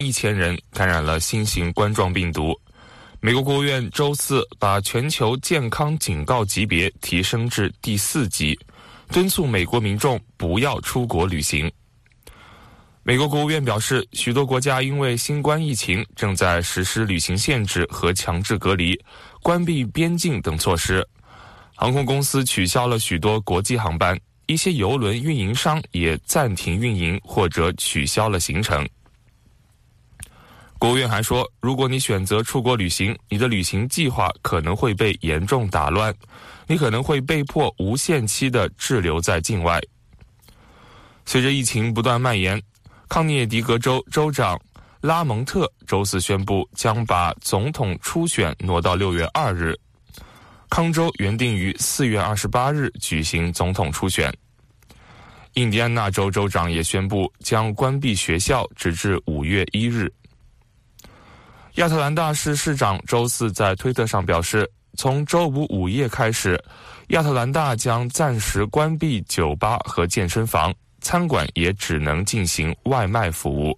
1000人感染了新型冠状病毒。美国国务院周四把全球健康警告级别提升至第4级，敦促美国民众不要出国旅行。美国国务院表示，许多国家因为新冠疫情正在实施旅行限制和强制隔离、关闭边境等措施。航空公司取消了许多国际航班，一些邮轮运营商也暂停运营或者取消了行程。国务院还说，如果你选择出国旅行，你的旅行计划可能会被严重打乱，你可能会被迫无限期地滞留在境外。随着疫情不断蔓延，康涅狄格州州长拉蒙特周四宣布将把总统初选挪到6月2日。康州原定于4月28日举行总统初选。印第安纳州州长也宣布将关闭学校直至5月1日。亚特兰大市市长周四在推特上表示，从周五午夜开始，亚特兰大将暂时关闭酒吧和健身房，餐馆也只能进行外卖服务。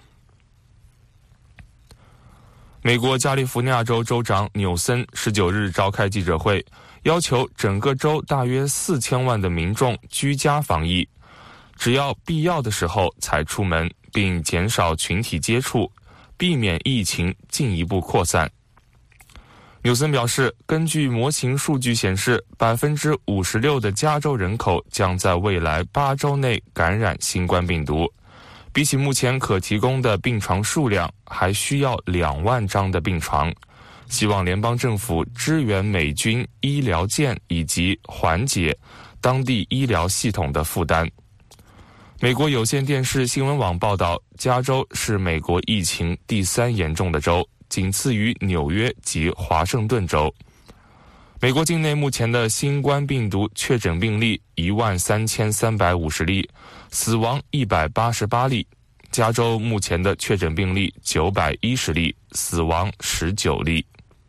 美国加利福尼亚州州长纽森19日召开记者会，要求整个州大约4000万的民众居家防疫，只要必要的时候才出门，并减少群体接触，避免疫情进一步扩散。纽森表示，根据模型数据显示，56%的加州人口将在未来8周内感染新冠病毒，比起目前可提供的病床数量，还需要2万张的病床。希望联邦政府支援美军医疗舰以及缓解当地医疗系统的负担。美国有线电视新闻网报道，加州是美国疫情第3严重的州，仅次于纽约及华盛顿州。美国境内目前的新冠病毒确诊病例13350例，死亡188例。加州目前的确诊病例910例，死亡19例。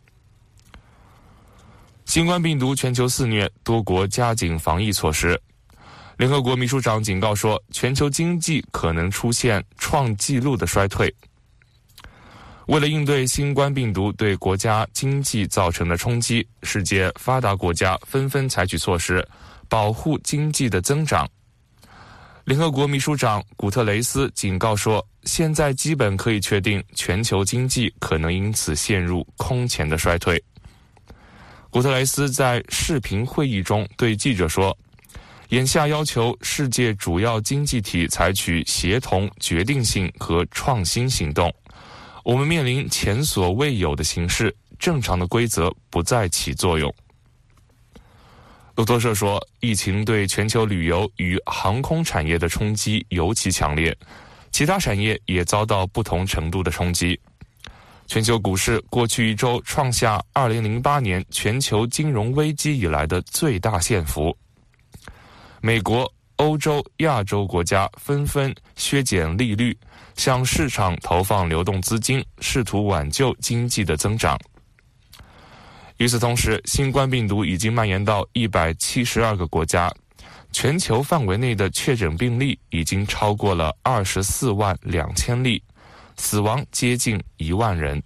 新冠病毒全球肆虐，多国加紧防疫措施。联合国秘书长警告说，全球经济可能出现创纪录的衰退。为了应对新冠病毒对国家经济造成的冲击，世界发达国家纷纷采取措施，保护经济的增长。联合国秘书长古特雷斯警告说，现在基本可以确定，全球经济可能因此陷入空前的衰退。古特雷斯在视频会议中对记者说，眼下要求世界主要经济体采取协同、决定性和创新行动。我们面临前所未有的形势，正常的规则不再起作用。路透社说，疫情对全球旅游与航空产业的冲击尤其强烈，其他产业也遭到不同程度的冲击。全球股市过去一周创下2008年全球金融危机以来的最大限幅。美国、欧洲、亚洲国家纷纷削减利率，向市场投放流动资金，试图挽救经济的增长。与此同时，新冠病毒已经蔓延到172个国家，全球范围内的确诊病例已经超过了24万2000例，死亡接近1万人。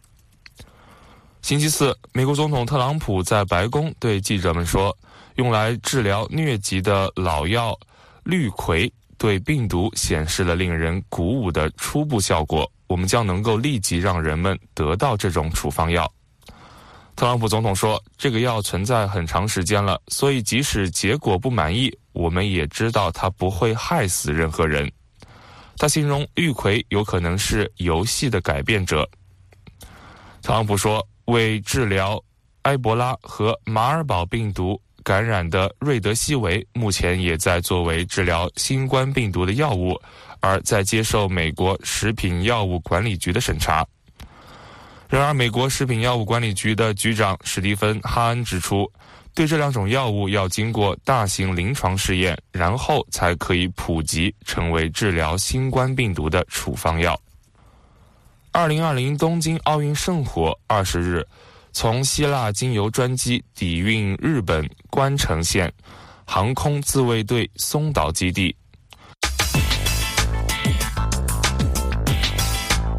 星期四，美国总统特朗普在白宫对记者们说，用来治疗疟疾的老药氯喹对病毒显示了令人鼓舞的初步效果，我们将能够立即让人们得到这种处方药。特朗普总统说，这个药存在很长时间了，所以即使结果不满意，我们也知道它不会害死任何人。他形容氯喹有可能是游戏的改变者。特朗普说，为治疗埃博拉和马尔堡病毒感染的瑞德西韦目前也在作为治疗新冠病毒的药物，而在接受美国食品药物管理局的审查。然而，美国食品药物管理局的局长史蒂芬·哈恩指出，对这2种药物要经过大型临床试验，然后才可以普及成为治疗新冠病毒的处方药。2020东京奥运圣火20日从希腊经由专机抵运日本关城县航空自卫队松岛基地。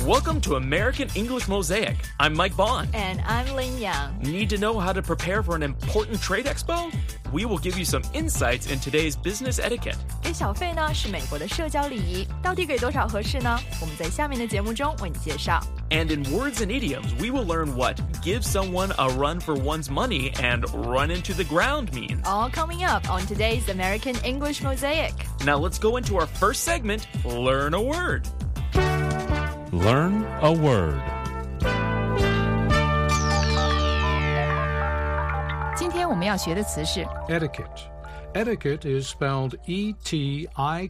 Welcome to American English Mosaic. I'm Mike Bond. And I'm Lin Yang. Need to know how to prepare for an important trade expo? We will give you some insights in today's business etiquette. 给小费呢是美国的社交礼仪，到底给多少合适呢？我们在下面的节目中为你介绍。 And in words and idioms, we will learn what give someone a run for one's money and run into the ground means. All coming up on today's American English Mosaic. Now let's go into our first segment, Learn a Word. Learn a word. 今天我们要学的词是 Etiquette. Etiquette is spelled E-T-I-Q-U-E-T-T-E.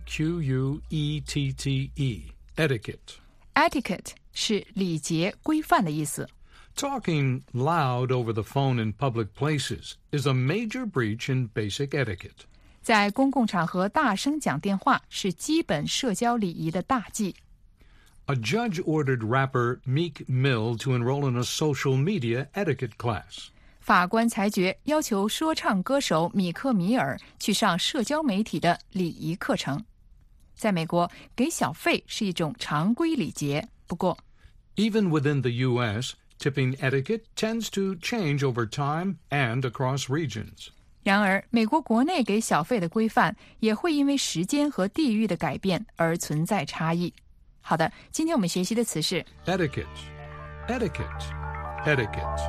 Etiquette. etiquette 是礼节规范的意思。 Talking loud over the phone in public places is a major breach in basic etiquette. 在公共场合大声讲电话是基本社交礼仪的大忌。 A judge ordered rapper Meek Mill to enroll in a social media etiquette class. 法官裁决要求说唱歌手米克米尔去上社交媒体的礼仪课程。在美国，给小费是一种常规礼节，不过 Even within the U.S., tipping etiquette tends to change over time and across regions. 然而，美国国内给小费的规范也会因为时间和地域的改变而存在差异。好的，今天我们学习的词是 Etiquette. Etiquette. Etiquette.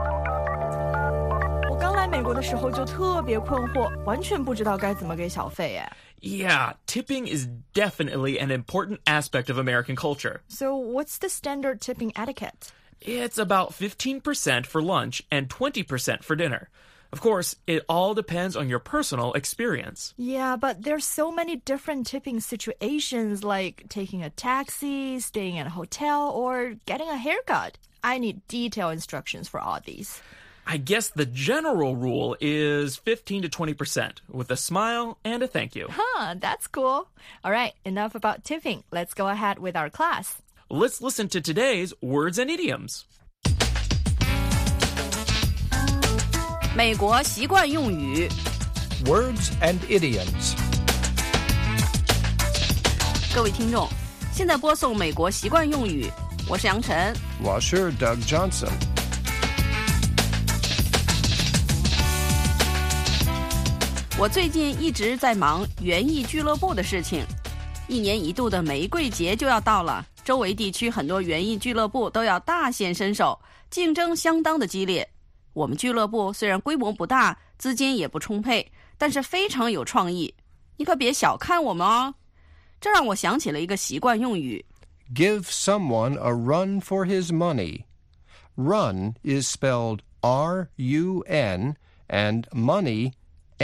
我刚来美国的时候就特别困惑，完全不知道该怎么给小费耶。 Yeah, tipping is definitely an important aspect of American culture. So what's the standard tipping etiquette? It's about 15% for lunch and 20% for dinner. Of course, it all depends on your personal experience. Yeah, but there's so many different tipping situations like taking a taxi, staying at a hotel, or getting a haircut. I need detailed instructions for all these. I guess the general rule is 15 to 20% with a smile and a thank you. Huh, that's cool. All right, enough about tipping. Let's go ahead with our class. Let's listen to today's words and idioms. 美国习惯用语 Words and idioms. 各位听众，现在播送美国习惯用语，我是杨晨。 我是 Doug Johnson. 我最近一直在忙园艺俱乐部的事情。一年一度的玫瑰节就要到了，周围地区很多园艺俱乐部都要大显身手，竞争相当的激烈。我们俱乐部虽然规模不大，资金也不充沛，但是非常有创意。你可别小看我们哦。这让我想起了一个习惯用语 Give someone a run for his money. Run is spelled R-U-N and money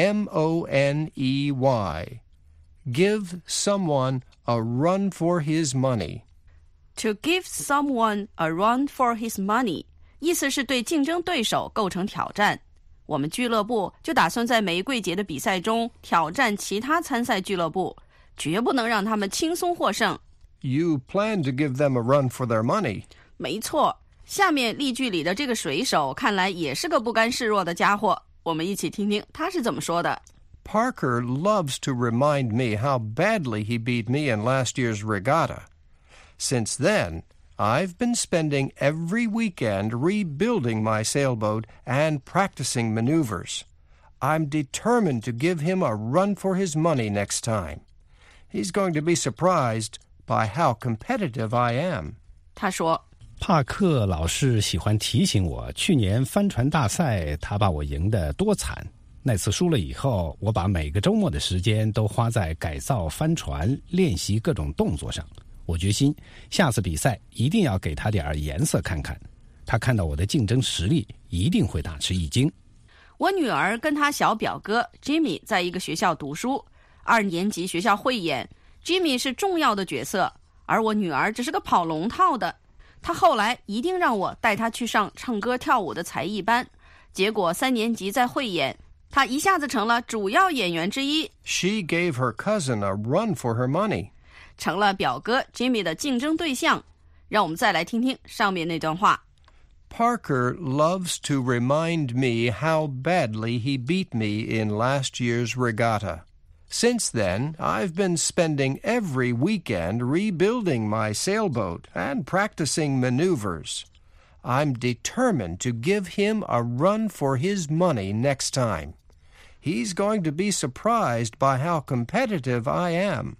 M-O-N-E-Y. Give someone a run for his money. To give someone a run for his money 意思是对竞争对手构成挑战。我们俱乐部就打算在玫瑰节的比赛中挑战其他参赛俱乐部，绝不能让他们轻松获胜。 You plan to give them a run for their money. 没错，下面例句里的这个水手看来也是个不甘示弱的家伙，我们一起听听他是怎么说的。 Parker loves to remind me how badly he beat me in last year's regatta. Since then, I've been spending every weekend rebuilding my sailboat and practicing maneuvers. I'm determined to give him a run for his money next time. He's going to be surprised by how competitive I am. 他说帕克老是喜欢提醒我，去年帆船大赛他把我赢得多惨。那次输了以后，我把每个周末的时间都花在改造帆船、练习各种动作上。我决心下次比赛一定要给他点颜色看看，他看到我的竞争实力一定会大吃一惊。 我女儿跟她小表哥 Jimmy 在一个学校读书，2年级学校汇演 Jimmy 是重要的角色，而我女儿只是个跑龙套的。她后来一定让我带她去上唱歌跳舞的才艺班，结果3年级在汇演，她一下子成了主要演员之一。 She gave her cousin a run for her money. 成了表哥 Jimmy 的竞争对象。让我们再来听听上面那段话。 Parker loves to remind me how badly he beat me in last year's regatta. Since then, I've been spending every weekend rebuilding my sailboat and practicing maneuvers. I'm determined to give him a run for his money next time. He's going to be surprised by how competitive I am.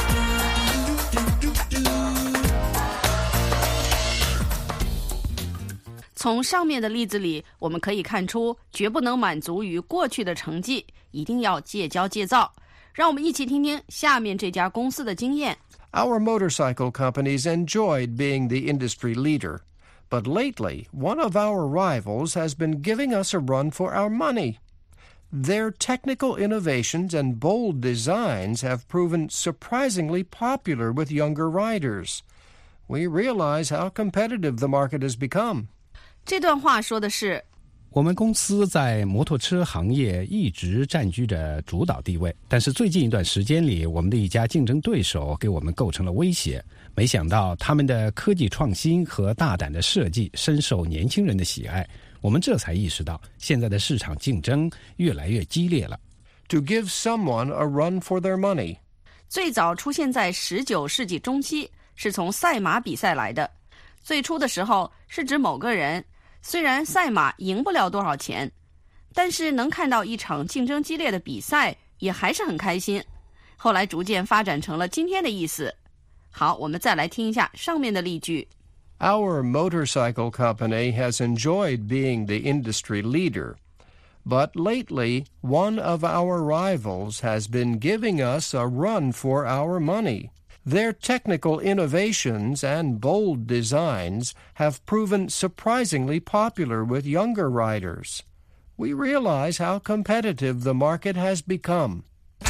从上面的例子里，我们可以看出，绝不能满足于过去的成绩，一定要戒骄戒躁。让我们一起听听下面这家公司的经验。 Our motorcycle companies enjoyed being the industry leader, but lately, one of our rivals has been giving us a run for our money. Their technical innovations and bold designs have proven surprisingly popular with younger riders. We realize how competitive the market has become. 这段话说的是， 我们公司在摩托车行业一直占据着主导地位，但是最近一段时间里，我们的一家竞争对手给我们构成了威胁。没想到他们的科技创新和大胆的设计深受年轻人的喜爱，我们这才意识到现在的市场竞争越来越激烈了。 To give someone a run for their money. 最早出现在19世纪中期，是从赛马比赛来的。最初的时候是指某个人虽然赛马赢不了多少钱，但是能看到一场竞争激烈的比赛也还是很开心。后来逐渐发展成了今天的意思。好，我们再来听一下上面的例句。 Our motorcycle company has enjoyed being the industry leader, but lately one of our rivals has been giving us a run for our money.Their technical innovations and bold designs have proven surprisingly popular with younger riders. We realize how competitive the market has become.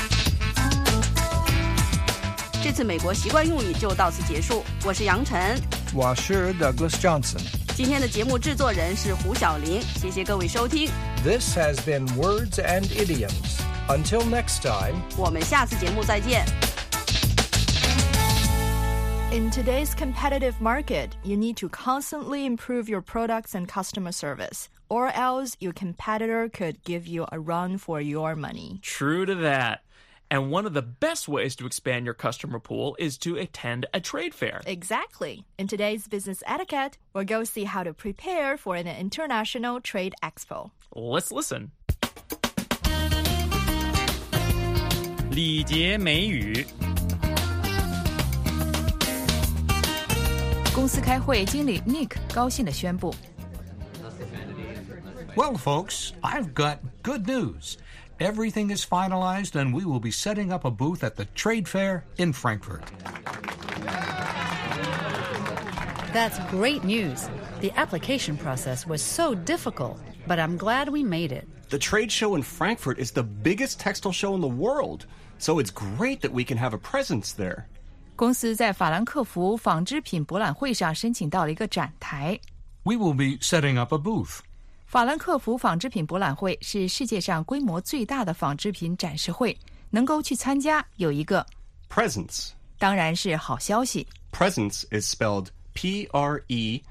这次美国习惯用语就到此结束。我是杨晨， 我是 Douglas Johnson。 今天的节目制作人是胡小玲，谢谢各位收听。 This has been Words and Idioms. Until next time, 我们下次节目再见。 In today's competitive market, you need to constantly improve your products and customer service, or else your competitor could give you a run for your money. True to that. And one of the best ways to expand your customer pool is to attend a trade fair. Exactly. In today's business etiquette, we'll go see how to prepare for an international trade expo. Let's listen. 礼节美语。 公司开会，经理 Nick 高兴地宣布 Well, folks, I've got good news. Everything is finalized and we will be setting up a booth at the trade fair in Frankfurt. That's great news. The application process was so difficult, but I'm glad we made it. The trade show in Frankfurt is the biggest textile show in the world, so it's great that we can have a presence there. 公司在法兰克福纺织品博览会上申请到了一个展台。 We will be setting up a booth. 法兰克福纺织品博览会是世界上规模最大的纺织品展示会，能够去参加有一个 Presence. 当然是好消息。 Presence is spelled P-R-E-S-E-N-C-E.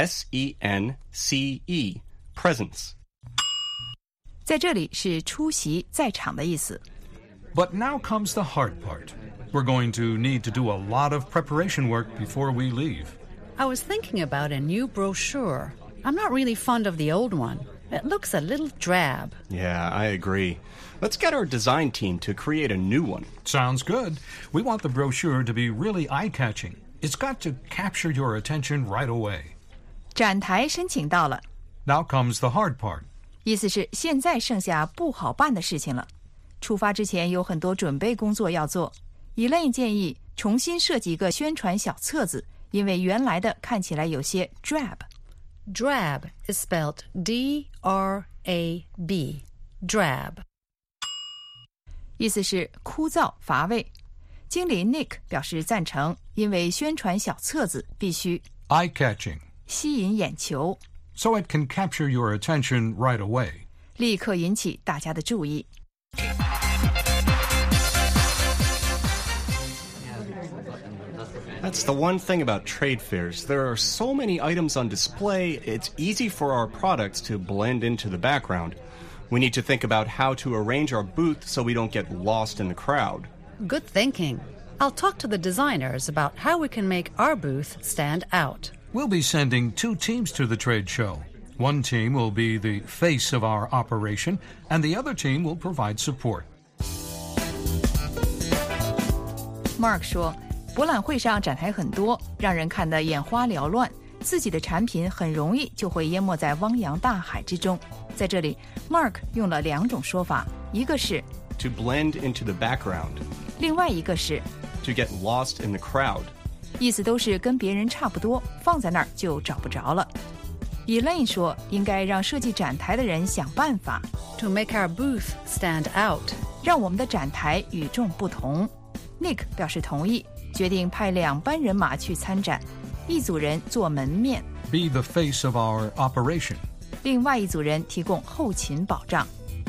Presence. 在这里是出席在场的意思。 But now comes the hard part.We're going to need to do a lot of preparation work before we leave. I was thinking about a new brochure. I'm not really fond of the old one. It looks a little drab. Yeah, I agree. Let's get our design team to create a new one. Sounds good. We want the brochure to be really eye-catching. It's got to capture your attention right away. 展台申请到了。 Now comes the hard part. 意思是现在剩下不好办的事情了。出发之前有很多准备工作要做。Elaine 建议重新设计一个宣传小册子，因为原来的看起来有些 drab。Drab is spelled D-R-A-B. Drab. 意思是枯燥乏味。经理 Nick 表示赞成，因为宣传小册子必须 eye-catching. 吸引眼球。 So it can capture your attention right away. 立刻引起大家的注意。 That's the one thing about trade fairs. There are so many items on display, it's easy for our products to blend into the background. We need to think about how to arrange our booth so we don't get lost in the crowd. Good thinking. I'll talk to the designers about how we can make our booth stand out. We'll be sending 2 teams to the trade show. One team will be the face of our operation, and the other team will provide support. Mark 说，博览会上展台很多，让人看得眼花缭乱，自己的产品很容易就会淹没在汪洋大海之中。在这里 Mark 用了2种说法，一个是 To blend into the background. 另外一个是 To get lost in the crowd. 意思都是跟别人差不多，放在那儿就找不着了。Elaine 说，应该让设计展台的人想办法 To make our booth stand out. 让我们的展台与众不同。Nick 表示同意，决定派2班人马去参展，一组人做门面， Be the face of our operation. 另外一组人提供后勤保障。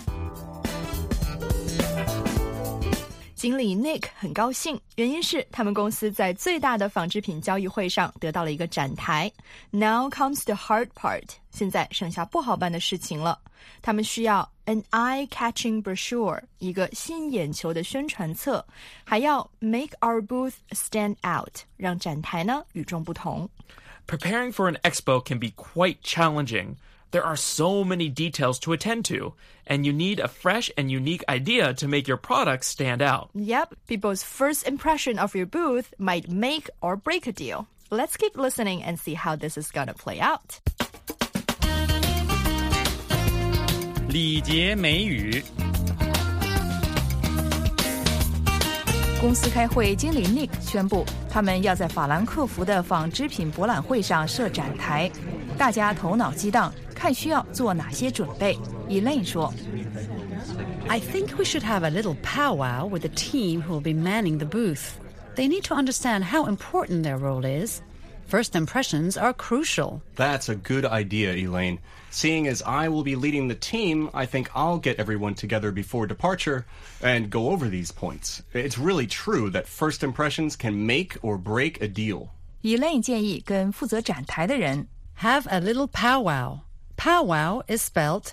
经理 Nick 很高兴，原因是他们公司在最大的纺织品交易会上得到了一个展台。Now comes the hard part， 现在剩下不好办的事情了。他们需要 an eye-catching brochure， 一个吸引眼球的宣传册，还要 make our booth stand out， 让展台呢与众不同。 Preparing for an expo can be quite challenging. There are so many details to attend to, and you need a fresh and unique idea to make your products stand out. Yep, people's first impression of your booth might make or break a deal. Let's keep listening and see how this is gonna play out. 礼节美语。 公司开会，经理 Nick 宣布，他们要在法兰克福的纺织品博览会上设展台。大家头脑激荡，看需要做哪些准备。Elaine 说 I think we should have a little powwow with the team who will be manning the booth. They need to understand how important their role is. First impressions are crucial. That's a good idea, Elaine. Seeing as I will be leading the team, I think I'll get everyone together before departure and go over these points. It's really true that first impressions can make or break a deal. Elaine 建议跟负责展台的人 Have a little powwow. Powwow is spelled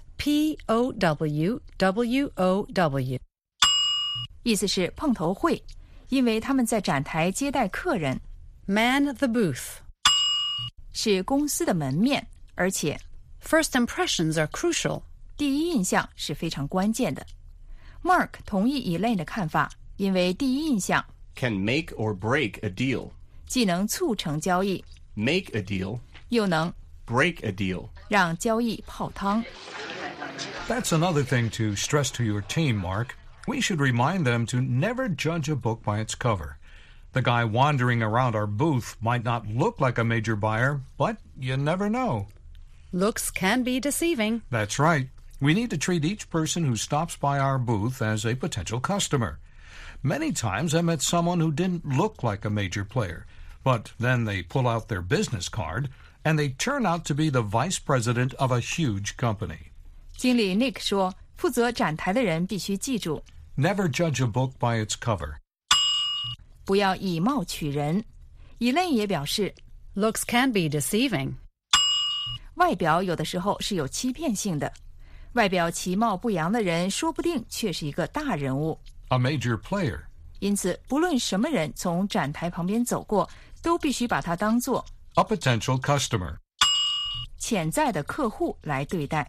P-O-W-W-O-W. 意思是碰头会，因为他们在展台接待客人。 Man the booth. 是公司的门面，而且 First impressions are crucial. 第一印象是非常关键的。Mark 同意 Elaine 的看法，因为第一印象 Can make or break a deal. 既能促成交易， Make a deal. 又能 Break a deal. 让交易泡汤。 That's another thing to stress to your team, Mark. We should remind them to never judge a book by its cover. The guy wandering around our booth might not look like a major buyer, but you never know. Looks can be deceiving. That's right. We need to treat each person who stops by our booth as a potential customer. Many times I met someone who didn't look like a major player, but then they pull out their business card and they turn out to be the vice president of a huge company. 经理 Nick 说，负责展台的人必须记住 Never judge a book by its cover. 不要以貌取人。Elaine 也表示 Looks can be deceiving. 外表有的时候是有欺骗性的，外表其貌不扬的人说不定却是一个大人物。 A major player. 因此不论什么人从展台旁边走过，都必须把他当作 A potential customer. 潜在的客户来对待。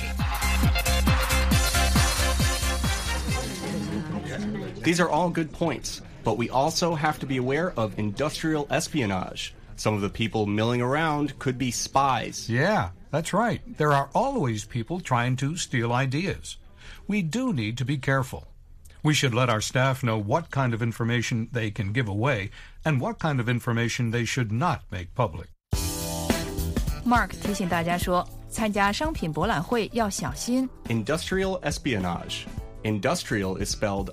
These are all good points, but we also have to be aware of industrial espionage. Some of the people milling around could be spies. Yeah, that's right. There are always people trying to steal ideas. We do need to be careful. We should let our staff know what kind of information they can give away and what kind of information they should not make public. Mark 提醒大家说，参加商品博览会要小心 Industrial espionage. Industrial is spelled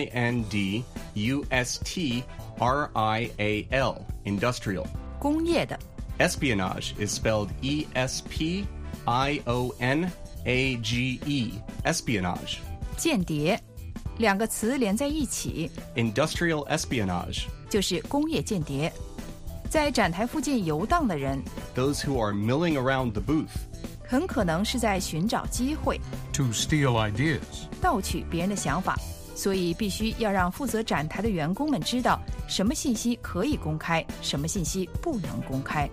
I-N-D-U-S-T-R-I-A-L. Industrial. 工业的 Espionage is spelled E-S-P-I-O-N-A-G-E. Espionage. 间谍，两个词连在一起 Industrial espionage. 就是工业间谍。在展台附近游荡的人 Those who are milling around the booth. 很可能是在寻找机会 to steal ideas. 盗取别人的想法，所以必须要让负责展台的员工们知道什么信息可以公开，什么信息不能公开。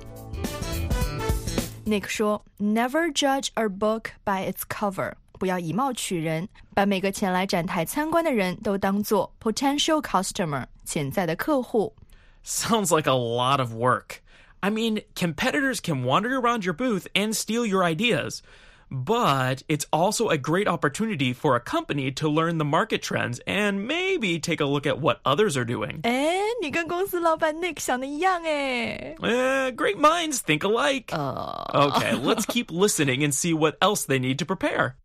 Nick 说 Never judge a book by its cover， 不要以貌取人，把每个前来展台参观的人都当作 potential customer， 潜在的客户。 Sounds like a lot of work. I mean, competitors can wander around your booth and steal your ideas, but it's also a great opportunity for a company to learn the market trends and maybe take a look at what others are doing. 你跟公司老板 Nick 想的一样耶。 Great minds think alike. Okay, let's keep listening and see what else they need to prepare.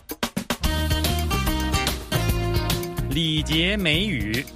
礼节美语。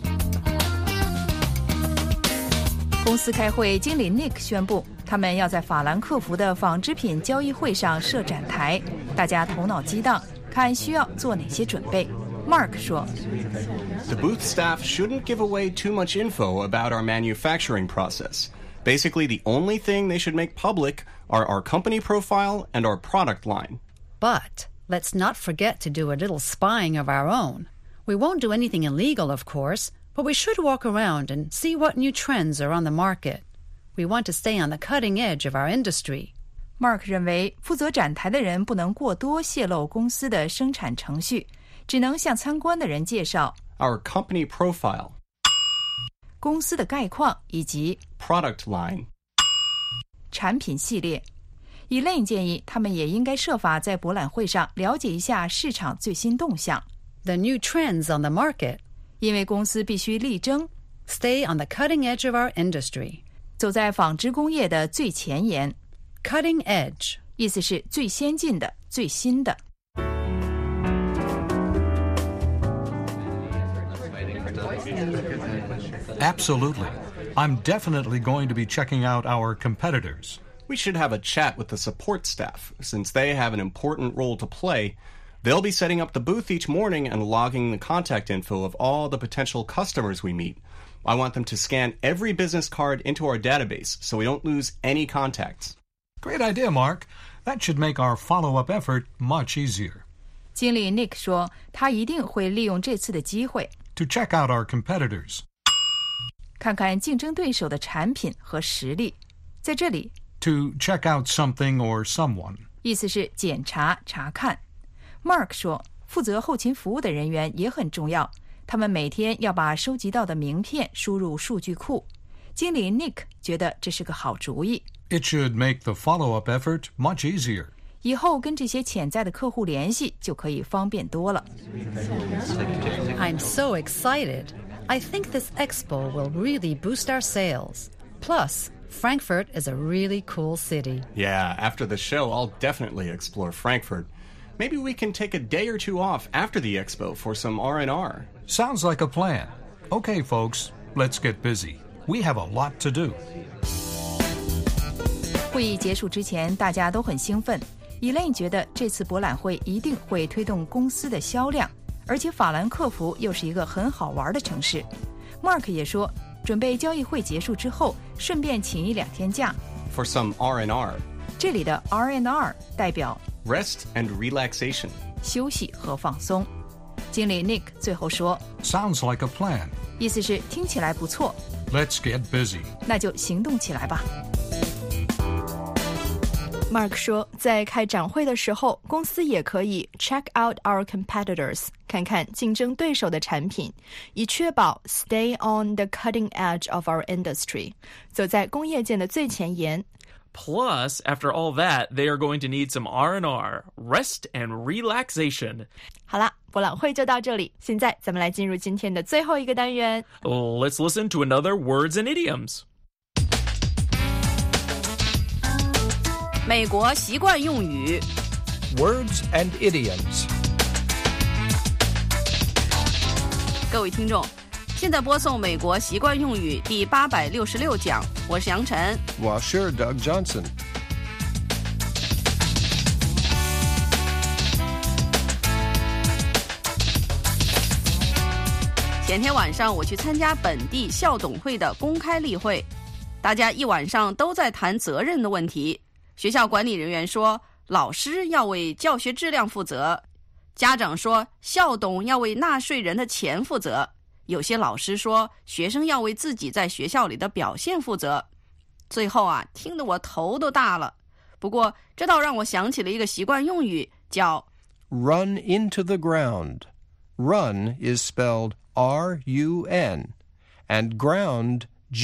公司开会，经理 Nick 宣布，他们要在法兰克福的纺织品交易会上设展台，大家头脑激荡，看需要做哪些准备。Mark 说 The booth staff shouldn't give away too much info about our manufacturing process. Basically, the only thing they should make public are our company profile and our product line. But let's not forget to do a little spying of our own. We won't do anything illegal, of course, but we should walk around and see what new trends are on the market. We want to stay on the cutting edge of our industry. Mark 认为，负责展台的人不能过多泄露公司的生产程序，只能向参观的人介绍 Our company profile, 公司的概况以及 product line, 产品系列。Elaine 建议他们也应该设法在博览会上了解一下市场最新动向， The new trends on the market. 因为公司必须力争 Stay on the cutting edge of our industry. 走在纺织工业的最前沿。 Cutting edge. 意思是最先进的、最新的。 Absolutely. I'm definitely going to be checking out our competitors. We should have a chat with the support staff, since they have an important role to play. They'll be setting up the booth each morning and logging the contact info of all the potential customers we meet. I want them to scan every business card into our database so we don't lose any contacts. Great idea, Mark. That should make our follow-up effort much easier. 经理 Nick 说，他一定会利用这次的机会 To check out our competitors. 看看竞争对手的产品和实力。在这里 To check out something or someone. 意思是检查、查看。Mark 说，负责后勤服务的人员也很重要，他们每天要把收集到的名片输入数据库。经理 Nick 觉得这是个好主意。 It should make the follow-up effort much easier. 以后跟这些潜在的客户联系就可以方便多了。 I'm so excited. I think this expo will really boost our sales. Plus, Frankfurt is a really cool city. Yeah, after the show, I'll definitely explore Frankfurt. Maybe we can take a day or two off after the expo for some R&R. Sounds like a plan. Okay, folks, let's get busy. We have a lot to do. 会议结束之前，大家都很兴奋。Elaine 觉得这次博览会一定会推动公司的销量，而且法兰克福又是一个很好玩的城市。Mark 也说，准备交易会结束之后，顺便请1-2天假。 For some R&R. 这里的 R&R 代表 Rest and relaxation. 休息和放松。经理 Nick 最后说 Sounds like a plan. 意思是听起来不错， Let's get busy. 那就行动起来吧。 Mark 说，在开展会的时候，公司也可以 check out our competitors， 看看竞争对手的产品，以确保 stay on the cutting edge of our industry， 走在工业界的最前沿。 Plus, after all that, they are going to need some R&R, rest and relaxation. 好啦，博览会就到这里。现在咱们来进入今天的最后一个单元。 Let's listen to another words and idioms. 美国习惯用语 Words and idioms. 各位听众，现在播送美国习惯用语第866讲，我是杨晨， 我是 Doug Johnson. 前天晚上我去参加本地校董会的公开例会，大家一晚上都在谈责任的问题。学校管理人员说，老师要为教学质量负责， 家长说校董要为纳税人的钱负责，有些老师说学生要为自己在学校里的表现负责。最后啊，听得我头都大了。不过这倒让我想起了一个习惯用语，叫 run into the ground. Run is spelled R-U-N, and ground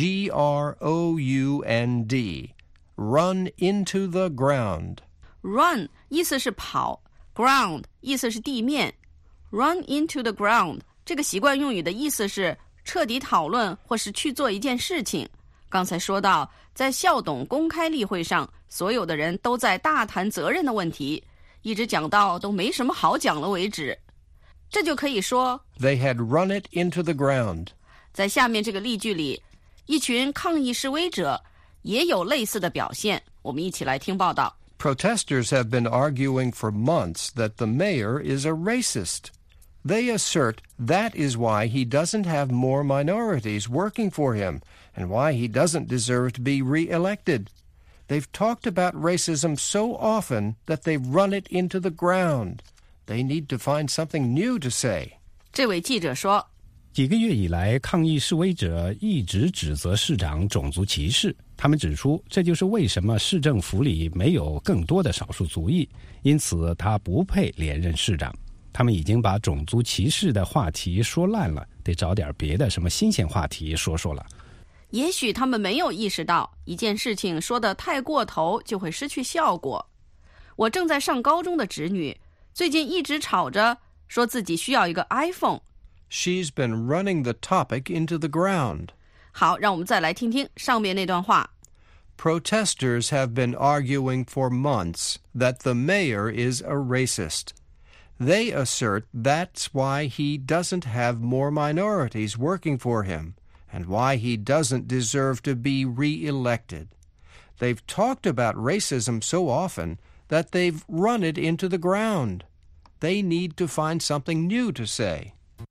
G-R-O-U-N-D. Run into the ground. Run 意思是跑， ground 意思是地面。 Run into the ground 这个习惯用语的意思是彻底讨论或是去做一件事情。刚才说到在校董公开例会上，所有的人都在大谈责任的问题，一直讲到都没什么好讲了为止。这就可以说 They had run it into the ground. 在下面这个例句里，一群抗议示威者也有类似的表现。我们一起来听报道。 Protesters have been arguing for months that the mayor is a racist. They assert that is why he doesn't have more minorities working for him and why he doesn't deserve to be re-elected. They've talked about racism so often that they've run it into the ground. They need to find something new to say. 这位记者说， 几个月以来，抗议示威者一直指责市长种族歧视。他们指出，这就是为什么市政府里没有更多的少数族裔，因此他不配连任市长。他们已经把种族歧视的话题说烂了，得找点别的什么新鲜话题说了。 也许他们没有意识到，一件事情说得太过头就会失去效果。我正在上高中的侄女最近一直吵着说自己需要一个 iPhone。She's been running the topic into the ground. 好，让我们再来听听上面那段话。 Protesters have been arguing for months that the mayor is a racist. They assert that's why he doesn't have more minorities working for him and why he doesn't deserve to be re-elected. They've talked about racism so often that they've run it into the ground. They need to find something new to say.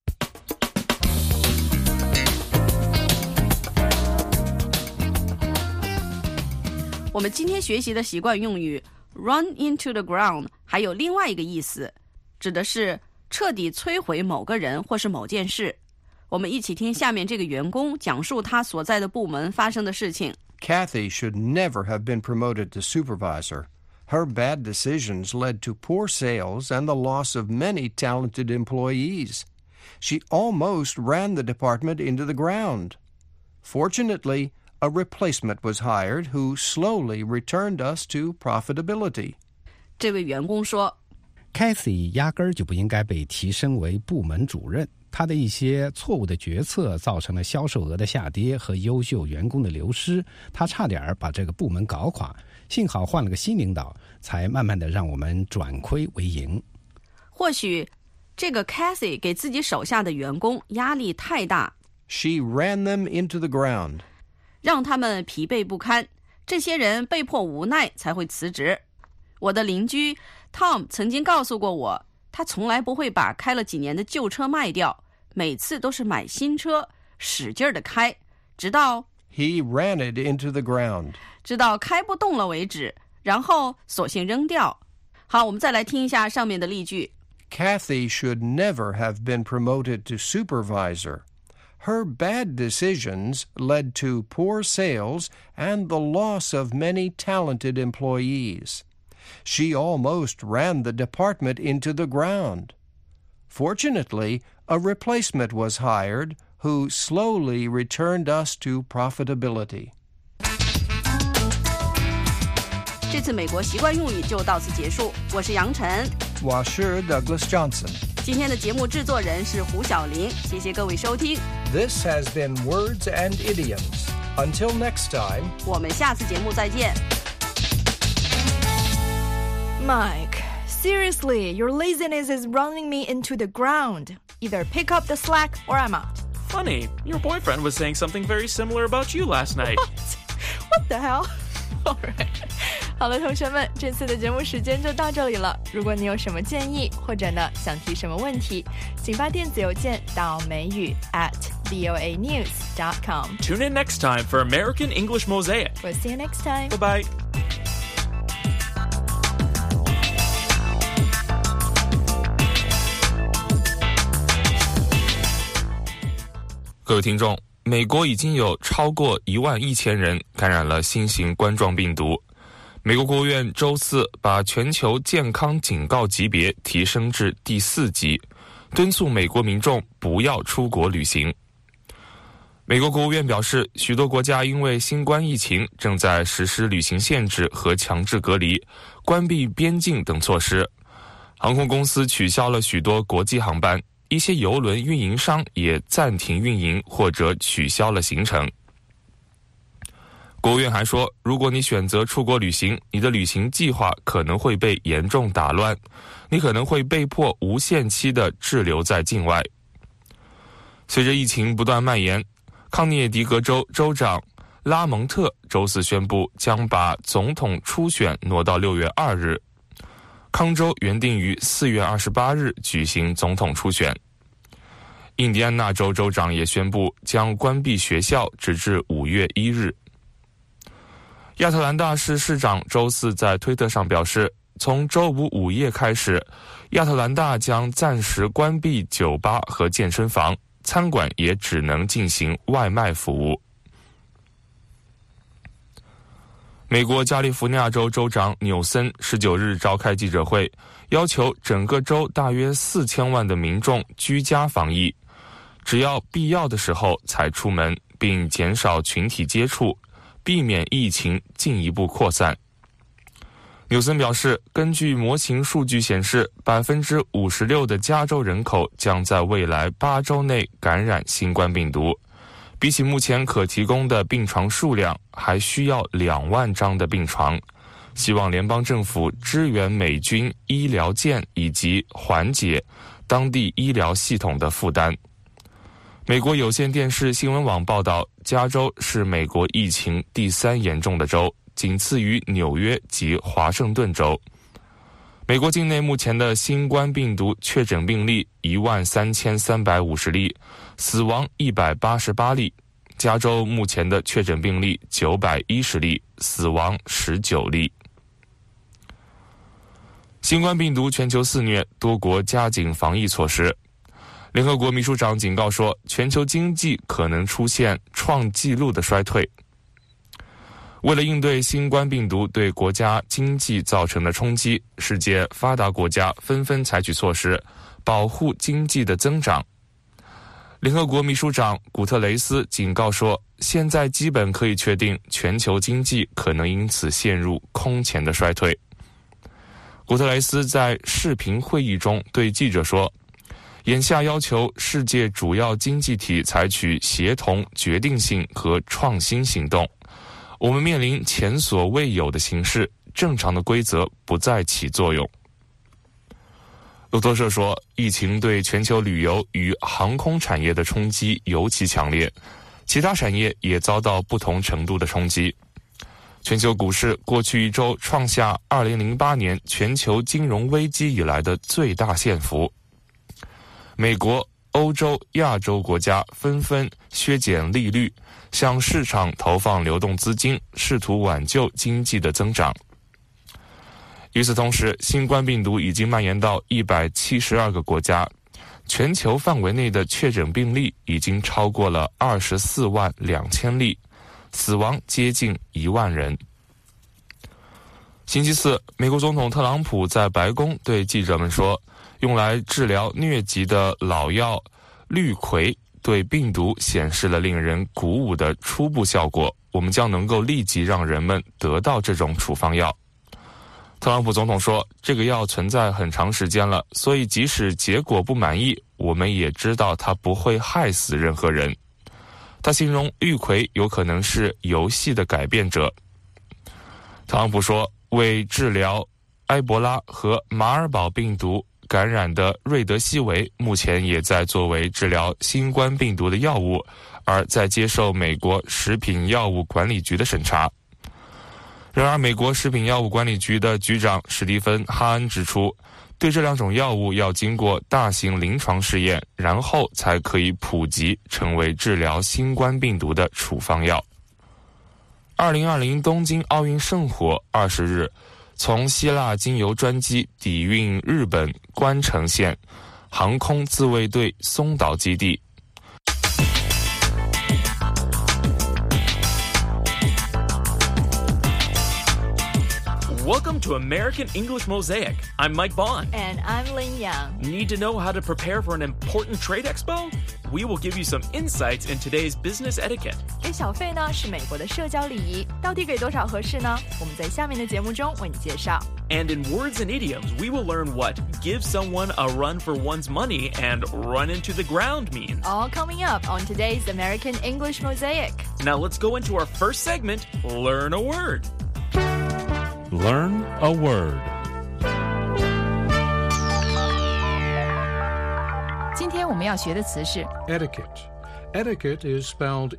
我们今天学习的习惯用语 run into the ground 还有另外一个意思，指的是彻底摧毁某个人或是某件事。我们一起听下面这个员工讲述他所在的部门发生的事情。 Kathy should never have been promoted to supervisor. Her bad decisions led to poor sales and the loss of many talented employees. She almost ran the department into the ground. Fortunately, a replacement was hired who slowly returned us to profitability. 这位员工说 Kathy 压根儿就不应该被提升为部门主任，他的一些错误的决策造成了销售额的下跌和优秀员工的流失，他差点把这个部门搞垮，幸好换了个新领导，才慢慢的让我们转亏为盈。 或许这个 Kathy 给自己手下的员工压力太大， She ran them into the ground. 让他们疲惫不堪，这些人被迫无奈才会辞职。我的邻居 Tom 曾经告诉过我，他从来不会把开了几年的旧车卖掉，每次都是买新车，使劲的开，直到 He ran it into the ground. 直到开不动了为止，然后索性扔掉。好，我们再来听一下上面的例句。 Kathy should never have been promoted to supervisor. Her bad decisions led to poor sales and the loss of many talented employees. She almost ran the department into the ground. Fortunately, a replacement was hired who slowly returned us to profitability. 这次美国习惯用语就到此结束。我是杨晨， 我是 Douglas Johnson。 今天的节目制作人是胡小玲，谢谢各位收听。 This has been Words and Idioms. Until next time, 我们下次节目再见。 Mike, seriously, your laziness is running me into the ground. Either pick up the slack or I'm out. Funny, your boyfriend was saying something very similar about you last night. What the hell? Alright. 好了，同学们，这次的节目时间就到这里了。如果你有什么建议，或者呢想提什么问题，请发电子邮件到美语@voanews.com. Tune in next time for American English Mosaic. We'll see you next time. Bye-bye. 各位听众，美国已经有超过11000人感染了新型冠状病毒。美国国务院周四把全球健康警告级别提升至第4级，敦促美国民众不要出国旅行。美国国务院表示，许多国家因为新冠疫情正在实施旅行限制和强制隔离、关闭边境等措施。航空公司取消了许多国际航班，一些邮轮运营商也暂停运营或者取消了行程。国务院还说，如果你选择出国旅行，你的旅行计划可能会被严重打乱，你可能会被迫无限期地滞留在境外。随着疫情不断蔓延，康涅狄格州州长拉蒙特周四宣布将把总统初选挪到6月2日。康州原定于4月28日举行总统初选。印第安纳州州长也宣布将关闭学校直至5月1日。亚特兰大市市长周四在推特上表示，从周五午夜开始，亚特兰大将暂时关闭酒吧和健身房，餐馆也只能进行外卖服务。美国加利福尼亚州州长纽森19日召开记者会，要求整个州大约4000万的民众居家防疫，只要必要的时候才出门，并减少群体接触，避免疫情进一步扩散。纽森表示，根据模型数据显示，56%的加州人口将在未来8周内感染新冠病毒，比起目前可提供的病床数量，还需要2万张的病床。希望联邦政府支援美军医疗舰以及缓解当地医疗系统的负担。美国有线电视新闻网报道，加州是美国疫情第3严重的州，仅次于纽约及华盛顿州。美国境内目前的新冠病毒确诊病例13350例，死亡188例。加州目前的确诊病例910例，死亡19例。新冠病毒全球肆虐，多国加紧防疫措施。联合国秘书长警告说，全球经济可能出现创纪录的衰退。为了应对新冠病毒对国家经济造成的冲击，世界发达国家纷纷采取措施，保护经济的增长。联合国秘书长古特雷斯警告说，现在基本可以确定，全球经济可能因此陷入空前的衰退。古特雷斯在视频会议中对记者说，眼下要求世界主要经济体采取协同、决定性和创新行动。我们面临前所未有的形势，正常的规则不再起作用。路透社说，疫情对全球旅游与航空产业的冲击尤其强烈，其他产业也遭到不同程度的冲击。全球股市过去一周创下2008年全球金融危机以来的最大限幅。美国、欧洲、亚洲国家纷纷削减利率，向市场投放流动资金，试图挽救经济的增长。与此同时，新冠病毒已经蔓延到172个国家，全球范围内的确诊病例已经超过了24万2000例，死亡接近1万人。星期四，美国总统特朗普在白宫对记者们说，用来治疗疟疾的老药氯喹对病毒显示了令人鼓舞的初步效果，我们将能够立即让人们得到这种处方药。特朗普总统说，这个药存在很长时间了，所以即使结果不满意，我们也知道它不会害死任何人。他形容氯喹有可能是游戏的改变者。特朗普说，为治疗埃博拉和马尔堡病毒感染的瑞德西韦目前也在作为治疗新冠病毒的药物，而在接受美国食品药物管理局的审查。然而，美国食品药物管理局的局长史蒂芬·哈恩指出，对这两种药物要经过大型临床试验，然后才可以普及成为治疗新冠病毒的处方药。2020东京奥运圣火20日从希腊经由专机抵运日本关城县航空自卫队松岛基地。 Welcome to American English Mosaic. I'm Mike Bond. And I'm Lin Yang. Need to know how to prepare for an important trade expo? We will give you some insights in today's business etiquette. 给小费呢是美国的社交礼仪，到底给多少合适呢？我们在下面的节目中为你介绍。 And in words and idioms, we will learn what give someone a run for one's money and run into the ground means. All coming up on today's American English Mosaic. Now let's go into our first segment, Learn a Word. Learn a word. 今天我们要学的词是 Etiquette. Etiquette is spelled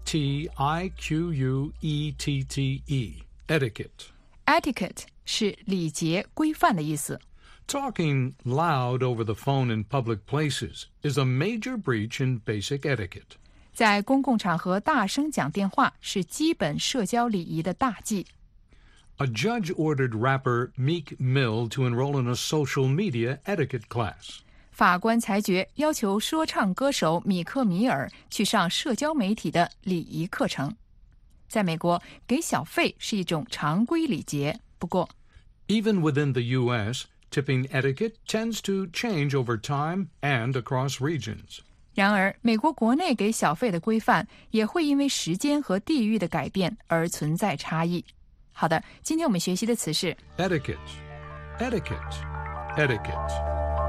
E-T-I-Q-U-E-T-T-E. Etiquette. etiquette 是礼节规范的意思。 Talking loud over the phone in public places is a major breach in basic etiquette. 在公共场合大声讲电话是基本社交礼仪的大忌。 A judge ordered rapper Meek Mill to enroll in a social media etiquette class. 法官裁决要求说唱歌手米克米尔去上社交媒体的礼仪课程。在美国，给小费是一种常规礼节，不过 Even within the U.S., tipping etiquette tends to change over time and across regions. 然而，美国国内给小费的规范也会因为时间和地域的改变而存在差异。好的，今天我们学习的词是 Etiquette. Etiquette. Etiquette.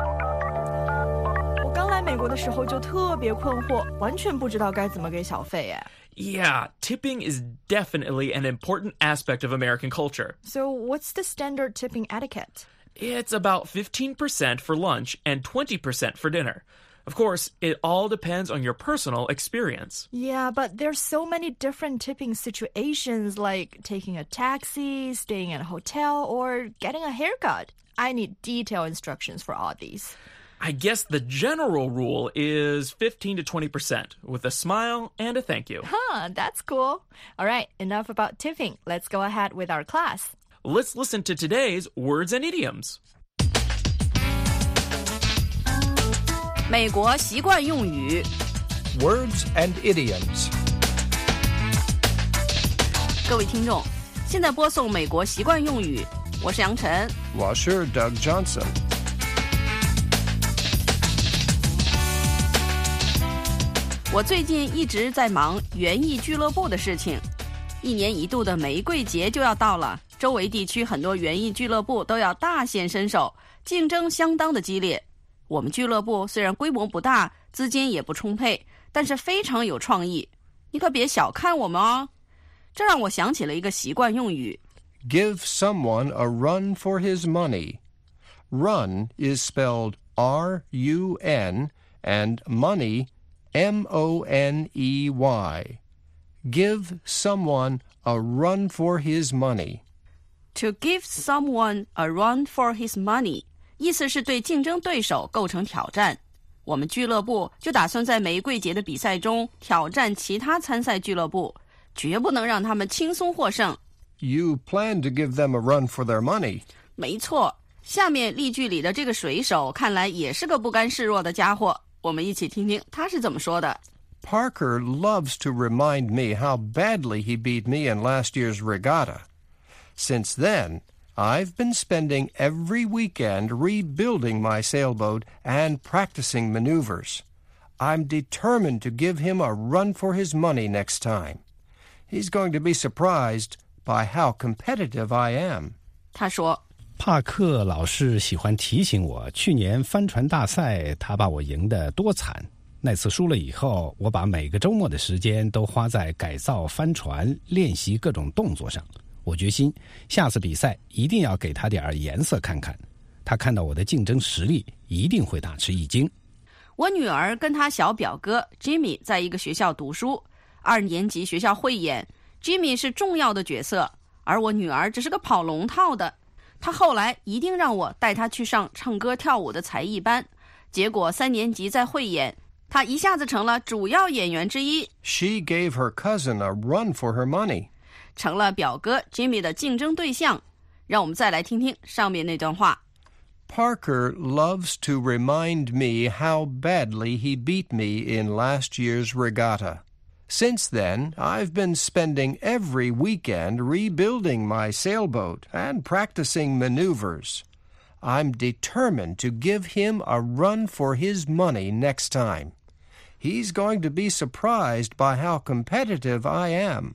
我刚来美国的时候就特别困惑，完全不知道该怎么给小费耶。 Yeah, tipping is definitely an important aspect of American culture. So what's the standard tipping etiquette? It's about 15% for lunch and 20% for dinner. Of course, it all depends on your personal experience. Yeah, but there's so many different tipping situations like taking a taxi, staying at a hotel, or getting a haircut. I need detailed instructions for all these. I guess the general rule is 15 to 20% with a smile and a thank you. Huh, that's cool. All right, enough about tipping. Let's go ahead with our class. Let's listen to today's words and idioms. 美国习惯用语 Words and idioms. 各位听众，现在播送美国习惯用语，我是杨晨。 我是 Doug Johnson. 我最近一直在忙园艺俱乐部的事情。一年一度的玫瑰节就要到了，周围地区很多园艺俱乐部都要大显身手，竞争相当的激烈。我们俱乐部虽然规模不大，资金也不充沛，但是非常有创意。你可别小看我们哦。这让我想起了一个习惯用语 Give someone a run for his money. Run is spelled R-U-N and money M-O-N-E-Y. Give someone a run for his money. To give someone a run for his money 意思是对竞争对手构成挑战。我们俱乐部就打算在玫瑰节的比赛中挑战其他参赛俱乐部，绝不能让他们轻松获胜。 You plan to give them a run for their money. 没错，下面例句里的这个水手看来也是个不甘示弱的家伙，我们一起听听他是怎么说的。 Parker loves to remind me how badly he beat me in last year's regatta. Since then, I've been spending every weekend rebuilding my sailboat and practicing maneuvers. I'm determined to give him a run for his money next time. He's going to be surprised by how competitive I am. 他说帕克老是喜欢提醒我，去年帆船大赛他把我赢得多惨。那次输了以后，我把每个周末的时间都花在改造帆船、练习各种动作上。我决心下次比赛一定要给他点颜色看看，他看到我的竞争实力一定会大吃一惊。 我女儿跟她小表哥 Jimmy 在一个学校读书，2年级学校汇演 Jimmy 是重要的角色，而我女儿只是个跑龙套的。她后来一定让我带她去上唱歌跳舞的才艺班，结果3年级在汇演，她一下子成了主要演员之一。 She gave her cousin a run for her money. 成了表哥 Jimmy 的竞争对象。让我们再来听听上面那段话。 Parker loves to remind me how badly he beat me in last year's regatta. Since then, I've been spending every weekend rebuilding my sailboat and practicing maneuvers. I'm determined to give him a run for his money next time. He's going to be surprised by how competitive I am.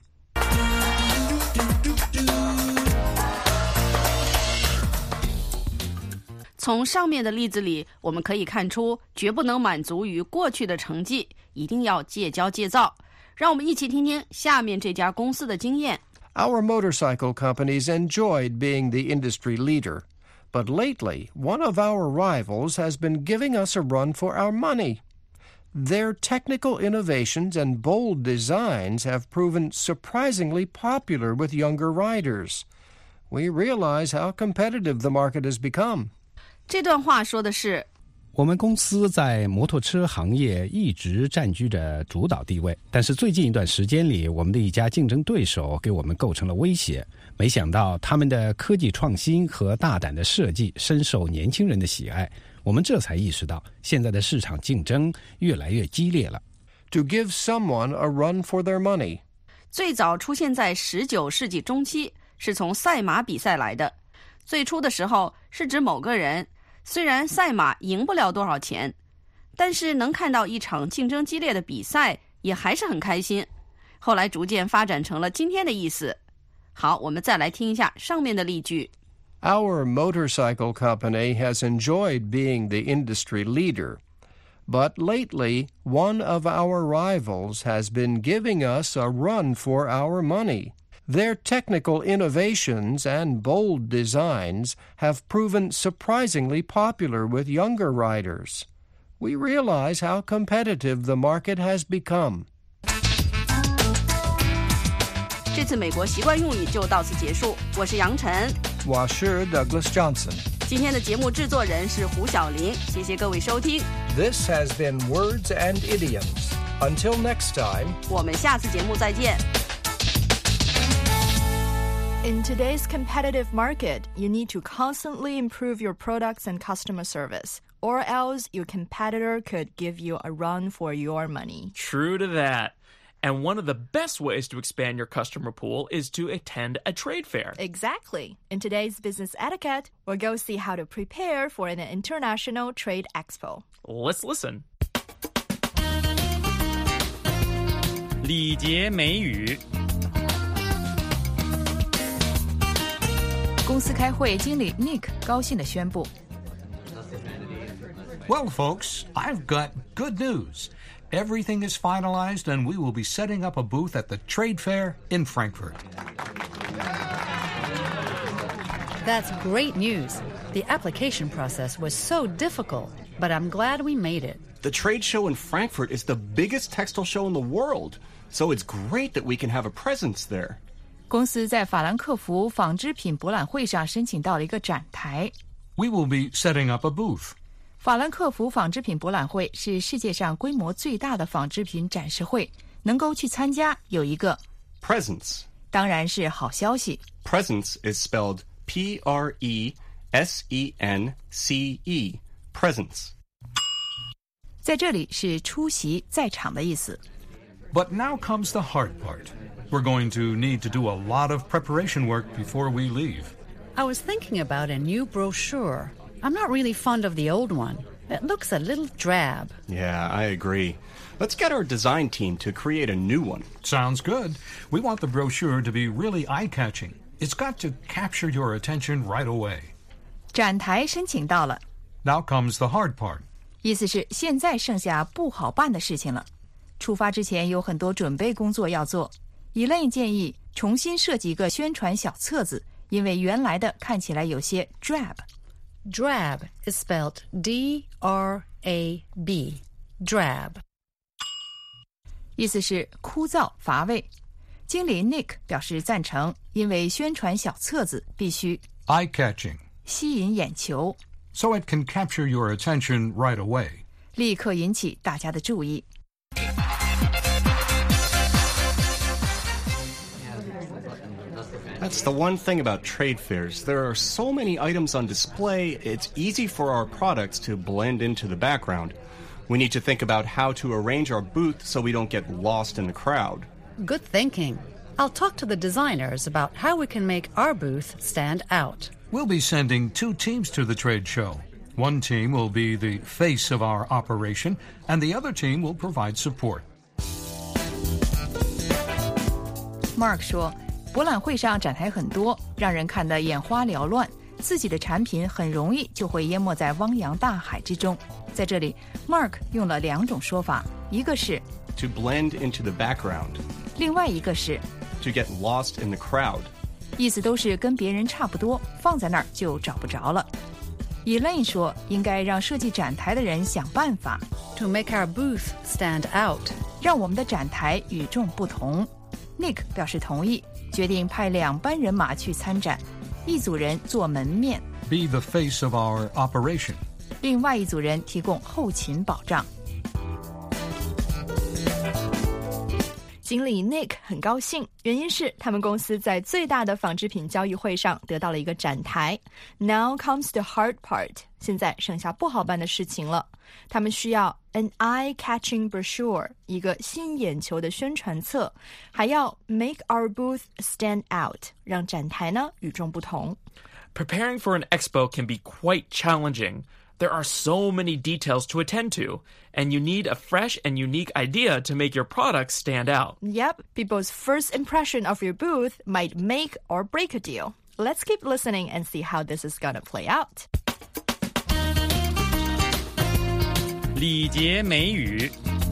从上面的例子里，我们可以看出，绝不能满足于过去的成绩，一定要戒骄戒躁。让我们一起听听下面这家公司的经验。 Our motorcycle companies enjoyed being the industry leader, but lately, one of our rivals has been giving us a run for our money. Their technical innovations and bold designs have proven surprisingly popular with younger riders. We realize how competitive the market has become. 这段话说的是， 我们公司在摩托车行业一直占据着主导地位，但是最近一段时间里，我们的一家竞争对手给我们构成了威胁。没想到他们的科技创新和大胆的设计深受年轻人的喜爱，我们这才意识到现在的市场竞争越来越激烈了。 To give someone a run for their money. 最早出现在19世纪中期，是从赛马比赛来的。最初的时候是指某个人，虽然赛马赢不了多少钱，但是能看到一场竞争激烈的比赛也还是很开心。后来逐渐发展成了今天的意思。好，我们再来听一下上面的例句。 Our motorcycle company has enjoyed being the industry leader, but lately one of our rivals has been giving us a run for our money. Their technical innovations and bold designs have proven surprisingly popular with younger riders. We realize how competitive the market has become. 这次美国习惯用语就到此结束。我是杨晨， 我是 Douglas Johnson。 今天的节目制作人是胡小玲，谢谢各位收听。 This has been Words and Idioms. Until next time, 我们下次节目再见。 In today's competitive market, you need to constantly improve your products and customer service, or else your competitor could give you a run for your money. True to that. And one of the best ways to expand your customer pool is to attend a trade fair. Exactly. In today's business etiquette, we'll go see how to prepare for an international trade expo. Let's listen. 礼节美语。 公司开会，经理 Nick 高兴地宣布 Well, folks, I've got good news. Everything is finalized and we will be setting up a booth at the trade fair in Frankfurt. That's great news. The application process was so difficult, but I'm glad we made it. The trade show in Frankfurt is the biggest textile show in the world, so it's great that we can have a presence there. 公司在法兰克福纺织品博览会上申请到了一个展台。 We will be setting up a booth. 法兰克福纺织品博览会是世界上规模最大的纺织品展示会，能够去参加有一个 Presence. 当然是好消息。 Presence is spelled P-R-E-S-E-N-C-E. Presence. 在这里是出席在场的意思。 But now comes the hard part. We're going to need to do a lot of preparation work before we leave. I was thinking about a new brochure. I'm not really fond of the old one. It looks a little drab. Yeah, I agree. Let's get our design team to create a new one. Sounds good. We want the brochure to be really eye-catching. It's got to capture your attention right away. 展台申请到了， Now comes the hard part. 意思是现在剩下不好办的事情了。出发之前有很多准备工作要做。Elaine 建议重新设计一个宣传小册子，因为原来的看起来有些 drab。Drab is spelled D-R-A-B. Drab. 意思是枯燥乏味。经理 Nick 表示赞成，因为宣传小册子必须 eye-catching. 吸引眼球， So it can capture your attention right away. 立刻引起大家的注意。 That's the one thing about trade fairs. There are so many items on display, it's easy for our products to blend into the background. We need to think about how to arrange our booth so we don't get lost in the crowd. Good thinking. I'll talk to the designers about how we can make our booth stand out. We'll be sending 2 teams to the trade show. One team will be the face of our operation, and the other team will provide support. Mark 说，博览会上展台很多，让人看得眼花缭乱，自己的产品很容易就会淹没在汪洋大海之中。在这里 Mark 用了2种说法，一个是 To blend into the background. 另外一个是 To get lost in the crowd. 意思都是跟别人差不多，放在那儿就找不着了。Elaine 说，应该让设计展台的人想办法 To make our booth stand out. 让我们的展台与众不同。Nick 表示同意，决定派2班人马去参展，一组人做门面， Be the face of our operation. 另外一组人提供后勤保障。 经理 Nick 很高兴，原因是他们公司在最大的纺织品交易会上得到了一个展台。Now comes the hard part， 现在剩下不好办的事情了。他们需要 an eye-catching brochure， 一个吸引眼球的宣传册，还要 make our booth stand out， 让展台呢与众不同。 Preparing for an expo can be quite challenging. There are so many details to attend to, and you need a fresh and unique idea to make your products stand out. Yep, people's first impression of your booth might make or break a deal. Let's keep listening and see how this is gonna play out. 礼节美语。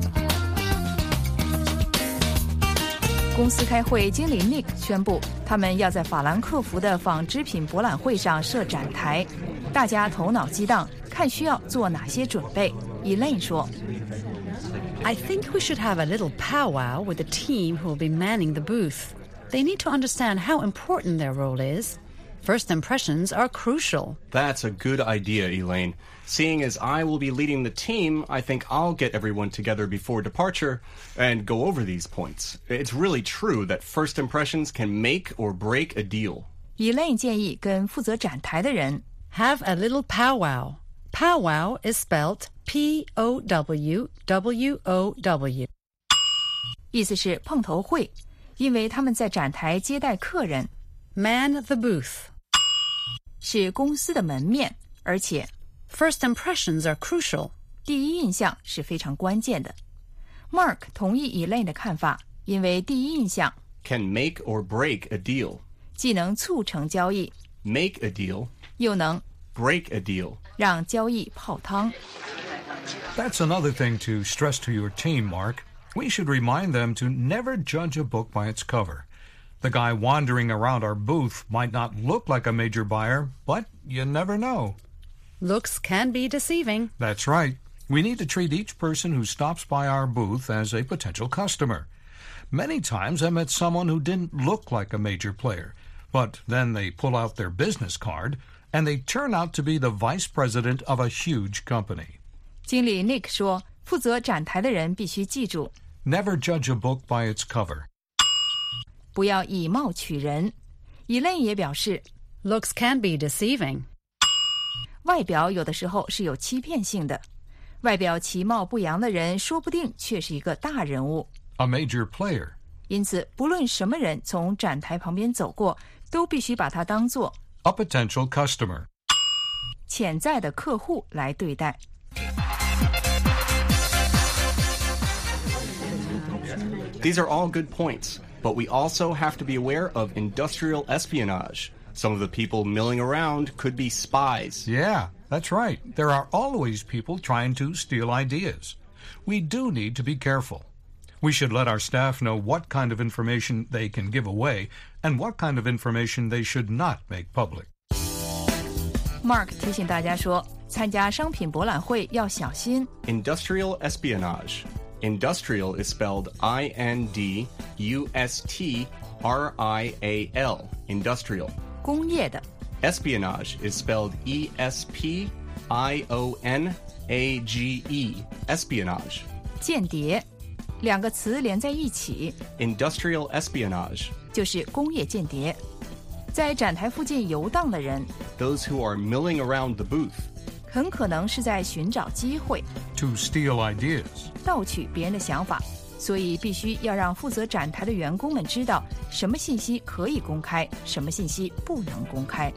公司开会，经理 Nick 宣布，他们要在法兰克福的纺织品博览会上设展台。大家头脑激荡，看需要做哪些准备。Elaine 说 I think we should have a little powwow with the team who will be manning the booth. They need to understand how important their role is. First impressions are crucial. That's a good idea, Elaine. Seeing as I will be leading the team, I think I'll get everyone together before departure and go over these points. It's really true that first impressions can make or break a deal. Elaine 建议跟负责展台的人 Have a little powwow. Powwow is spelled P-O-W-W-O-W. 意思是碰头会，因为他们在展台接待客人。 Man the booth. 是公司的门面，而且 First impressions are crucial. 第一印象是非常关键的。Mark 同意 Elaine 的看法，因为第一印象 Can make or break a deal. 既能促成交易， Make a deal. 又能 Break a deal. 让交易泡汤。 That's another thing to stress to your team, Mark. We should remind them to never judge a book by its cover. The guy wandering around our booth might not look like a major buyer, but you never know. Looks can be deceiving. That's right. We need to treat each person who stops by our booth as a potential customer. Many times I met someone who didn't look like a major player, but then they pull out their business card and they turn out to be the vice president of a huge company. 经理 Nick 说，负责展台的人必须记住 Never judge a book by its cover. 不要以貌取人。Elaine 也表示， Looks can be deceiving. 外表有的时候是有欺骗性的，外表其貌不扬的人，说不定却是一个大人物。 A major player. 因此，不论什么人从展台旁边走过，都必须把它当作 A potential customer. 潜在的客户来对待。 These are all good points, but we also have to be aware of industrial espionage. Some of the people milling around could be spies. Yeah, that's right. There are always people trying to steal ideas. We do need to be careful. We should let our staff know what kind of information they can give away and what kind of information they should not make public. Mark 提醒大家说，参加商品博览会要小心 Industrial espionage. Industrial is spelled I-N-D-U-S-T-R-I-A-L. Industrial. 工业的 Espionage is spelled E-S-P-I-O-N-A-G-E. Espionage. 间谍，两个词连在一起 Industrial espionage. 就是工业间谍。在展台附近游荡的人 Those who are milling around the booth. 很可能是在寻找机会， To steal ideas. 盗取别人的想法，所以必须要让负责展台的员工们知道什么信息可以公开，什么信息不能公开。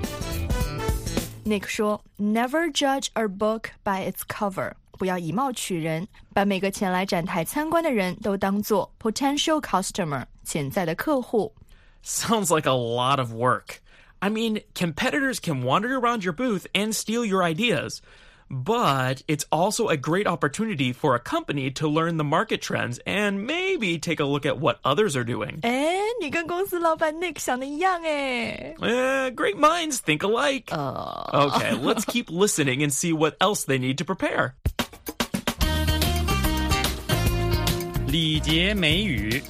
Nick 说 Never judge a book by its cover， 不要以貌取人，把每个前来展台参观的人都当作 potential customer， 潜在的客户。 Sounds like a lot of work. I mean, competitors can wander around your booth and steal your ideas. But it's also a great opportunity for a company to learn the market trends and maybe take a look at what others are doing. 你跟公司老板 Nick 想的一样耶。 Great minds think alike. Okay, let's keep listening and see what else they need to prepare. 礼节美语。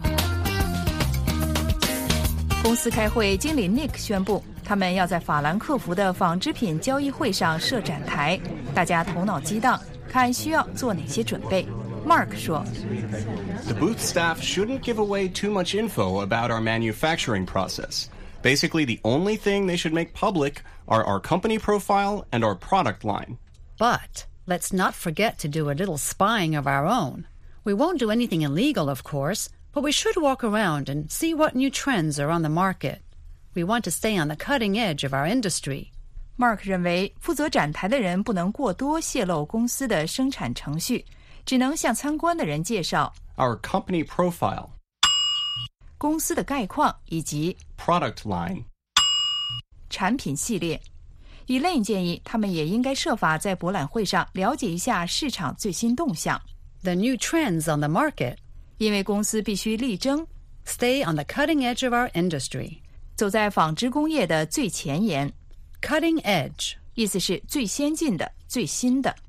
公司开会，经理 Nick 宣布，他们要在法兰克福的纺织品交易会上设展台，大家头脑激荡，看需要做哪些准备。Mark 说 The booth staff shouldn't give away too much info about our manufacturing process. Basically, the only thing they should make public are our company profile and our product line. But let's not forget to do a little spying of our own. We won't do anything illegal, of course, but we should walk around and see what new trends are on the market. We want to stay on the cutting edge of our industry. Mark 认为，负责展台的人不能过多泄露公司的生产程序，只能向参观的人介绍 Our company profile, 公司的概况以及 product line. 产品系列。Elaine 建议他们也应该设法在博览会上了解一下市场最新动向， The new trends on the market. 因为公司必须力争 Stay on the cutting edge of our industry. 走在纺织工业的最前沿， Cutting edge. 意思是最先进的、最新的。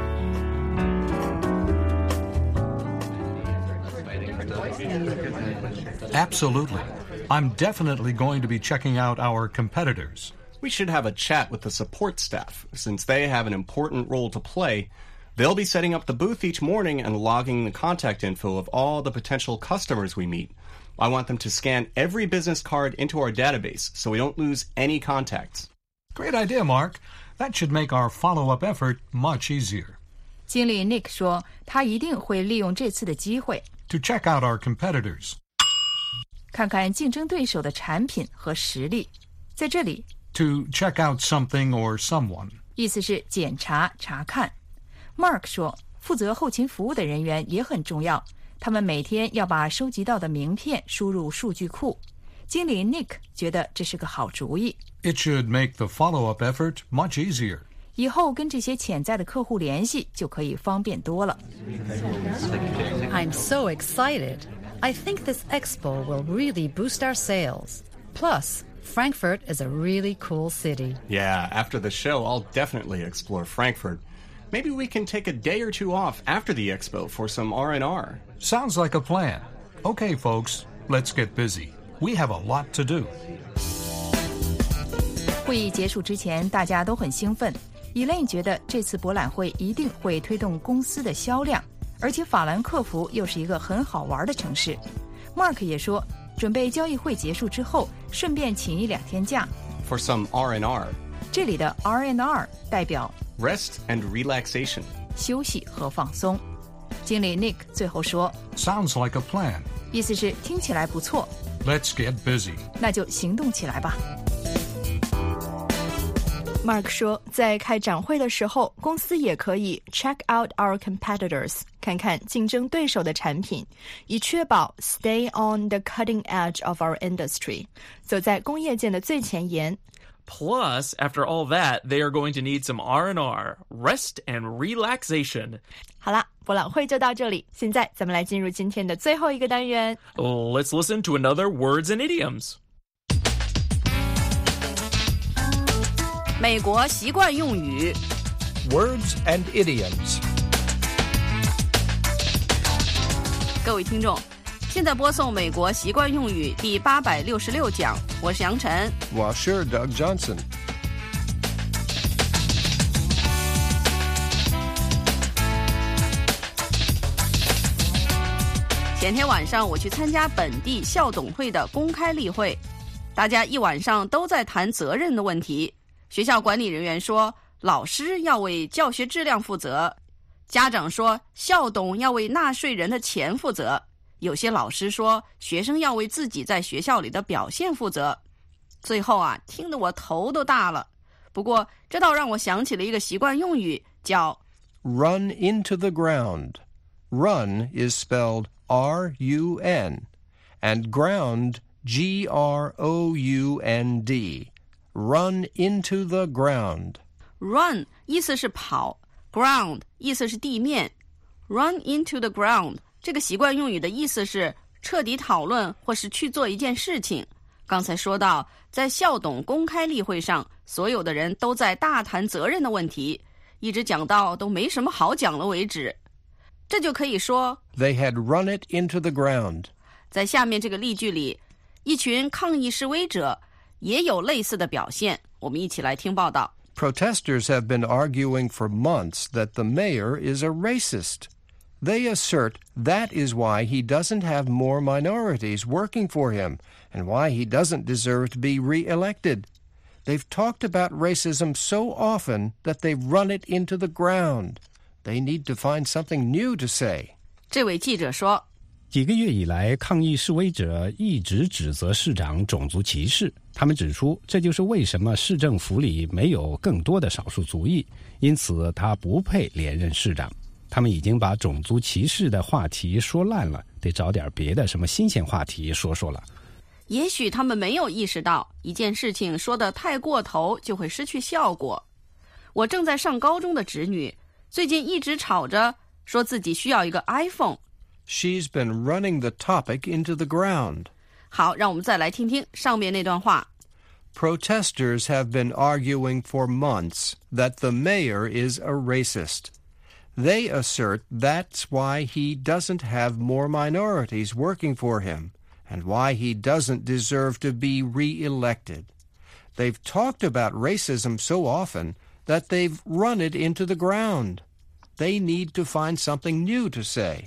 Absolutely. I'm definitely going to be checking out our competitors. We should have a chat with the support staff, since they have an important role to play. They'll be setting up the booth each morning and logging the contact info of all the potential customers we meet. I want them to scan every business card into our database so we don't lose any contacts. Great idea, Mark. That should make our follow-up effort much easier. 经理 Nick 说，他一定会利用这次的机会， To check out our competitors. 看看竞争对手的产品和实力。在这里， To check out something or someone. 意思是检查、查看。Mark 说，负责后勤服务的人员也很重要，他们每天要把收集到的名片输入数据库。经理 Nick 觉得这是个好主意， It should make the follow-up effort much easier. 以后跟这些潜在的客户联系就可以方便多了。 I'm so excited. I think this expo will really boost our sales. Plus, Frankfurt is a really cool city. Yeah, after the show, I'll definitely explore Frankfurt. Maybe we can take a day or two off after the expo for some R&R. Sounds like a plan. Okay, folks, let's get busy. We have a lot to do. 会议结束之前，大家都很兴奋。Elaine 觉得这次博览会一定会推动公司的销量，而且法兰克福又是一个很好玩的城市。Mark 也说，准备交易会结束之后，顺便请1-2天假。 For some R&R. 这里的 R&R 代表 Rest and relaxation. 休息和放松。经理 Nick 最后说 Sounds like a plan. 意思是听起来不错， Let's get busy. 那就行动起来吧。 Mark 说，在开展会的时候，公司也可以 check out our competitors， 看看竞争对手的产品，以确保 stay on the cutting edge of our industry， 走在工业界的最前沿。 Plus, after all that, they are going to need some R&R, rest and relaxation. 好啦，博览会就到这里，现在咱们来进入今天的最后一个单元。 Let's listen to another words and idioms. 美国习惯用语 Words and idioms. 各位听众，现在播送美国习惯用语第866讲，我是杨晨。 我是 Doug Johnson. 前天晚上我去参加本地校董会的公开例会，大家一晚上都在谈责任的问题。学校管理人员说， 老师要为教学质量负责，家长说校董要为纳税人的钱负责，有些老师说学生要为自己在学校里的表现负责。最后啊，听得我头都大了。不过这倒让我想起了一个习惯用语，叫 run into the ground. Run is spelled R-U-N, and ground G-R-O-U-N-D. Run into the ground. Run 意思是跑， ground 意思是地面。 Run into the ground 这个习惯用语的意思是彻底讨论或是去做一件事情。刚才说到在校董公开例会上，所有的人都在大谈责任的问题，一直讲到都没什么好讲了为止。这就可以说 They had run it into the ground. 在下面这个例句里，一群抗议示威者也有类似的表现。我们一起来听报道。 Protesters have been arguing for months that the mayor is a racist. They assert that is why he doesn't have more minorities working for him and why he doesn't deserve to be re-elected. They've talked about racism so often that they've run it into the ground. They need to find something new to say. 这位记者说， 几个月以来，抗议示威者一直指责市长种族歧视。他们指出，这就是为什么市政府里没有更多的少数族裔，因此他不配连任市长。他们已经把种族歧视的话题说烂了，得找点别的什么新鲜话题说说了。 也许他们没有意识到，一件事情说得太过头就会失去效果。我正在上高中的侄女最近一直吵着说自己需要一个 iPhone。She's been running the topic into the ground. 好，让我们再来听听上面那段话。 Protesters have been arguing for months that the mayor is a racist. They assert that's why he doesn't have more minorities working for him and why he doesn't deserve to be re-elected. They've talked about racism so often that they've run it into the ground. They need to find something new to say.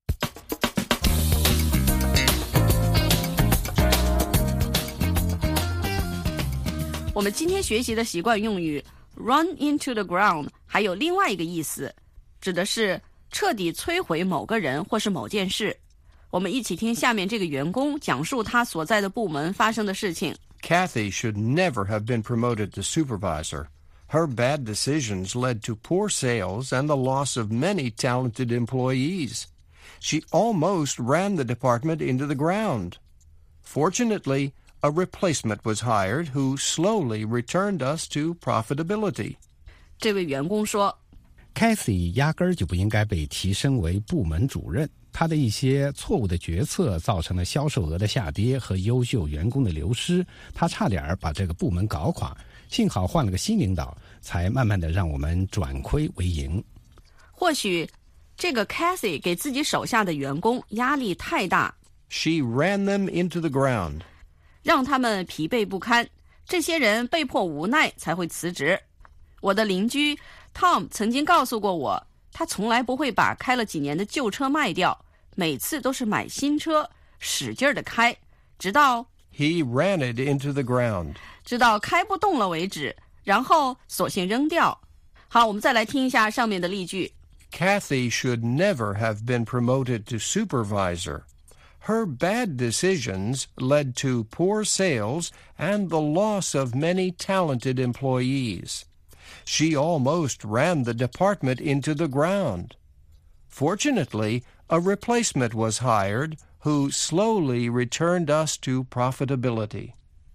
我们今天学习的习惯用语 run into the ground 还有另外一个意思，指的是彻底摧毁某个人或是某件事。我们一起听下面这个员工讲述他所在的部门发生的事情。 Kathy should never have been promoted to supervisor. Her bad decisions led to poor sales and the loss of many talented employees. She almost ran the department into the ground. Fortunately, a replacement was hired who slowly returned us to profitability. 这位员工说 Kathy 压根儿就不应该被提升为部门主任，他的一些错误的决策造成了销售额的下跌和优秀员工的流失，他差点把这个部门搞垮，幸好换了个新领导，才慢慢的让我们转亏为盈。 或许这个 Kathy 给自己手下的员工压力太大， She ran them into the ground. 让他们疲惫不堪，这些人被迫无奈才会辞职。我的邻居 Tom 曾经告诉过我，他从来不会把开了几年的旧车卖掉，每次都是买新车，使劲的开，直到 He ran it into the ground. 直到开不动了为止，然后索性扔掉。好，我们再来听一下上面的例句。 Kathy should never have been promoted to supervisor. Her bad decisions led to poor sales and the loss of many talented employees. She almost ran the department into the ground. Fortunately, a replacement was hired who slowly returned us to profitability.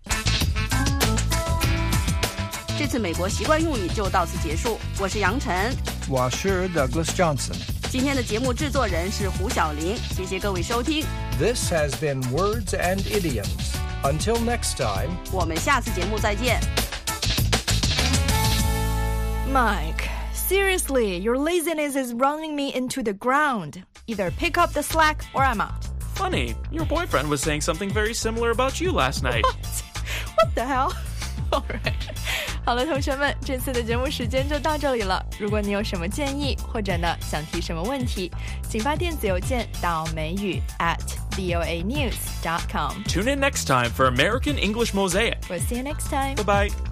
这次美国习惯用语就到此结束。我是杨晨， 我是 Douglas Johnson。 今天的节目制作人是胡小玲，谢谢各位收听。 This has been Words and Idioms. Until next time, 我们下次节目再见。 Mike, seriously, your laziness is running me into the ground. Either pick up the slack or I'm out. Funny, your boyfriend was saying something very similar about you last night. What the hell? Alright. 好了，同学们，这次的节目时间就到这里了。如果你有什么建议，或者呢想提什么问题，请发电子邮件到美语@voanews.com. Tune in next time for American English Mosaic. We'll see you next time. Bye-bye.